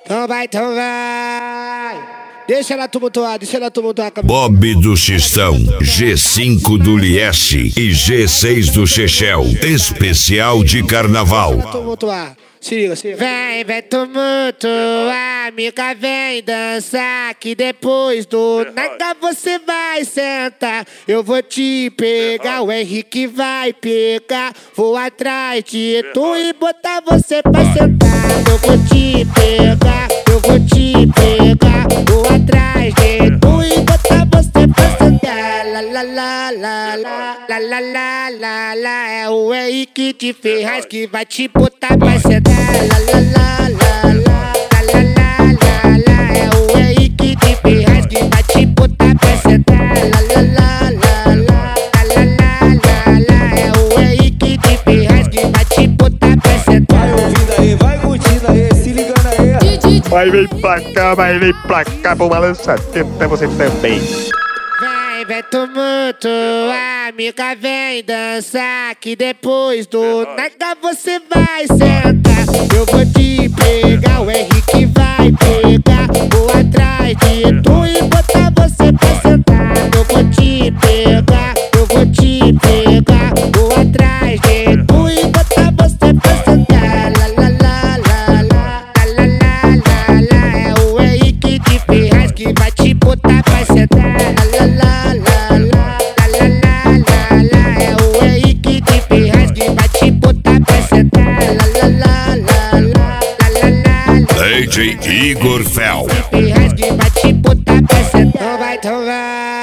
Então vai. Deixa ela tumultuar, Bob do Xistão, G5 do Liesse e G6 do Chechel. Especial de carnaval. Tumultuar. Se liga. Vem tumultuar, amiga, vem dançar, que depois do nada você vai sentar. Eu vou te pegar, o Henrique vai pegar, vou atrás de tu e botar você pra sentar. Eu vou te pegar, vou atrás de tu e botar você pra sentar. La, é o Henrique de Ferraz que vai te botar pra sentar. É o Henrique de Ferraz que vai te botar pra sentar. É o Henrique de Ferraz que vai te botar pra sentar. Vai ouvindo aí, vai curtindo aí, se ligando aí. Vai, vem pra cá, vou balançar tenta você também. Vem tumultuar, amiga, vem dançar, que depois do nada você vai sentar. Eu vou te pegar, o Henrique vai pegar, vou atrás de tu e botar você pra sentar. Eu vou te pegar, vou atrás de tu e botar você pra sentar. É o Henrique de Ferraz que vai te botar pra sentar. É o Henrique de Ferraz que vai te botar pra sentar. DJ Igor Fel. Ferraz que vai te botar pra sentar. Então vai.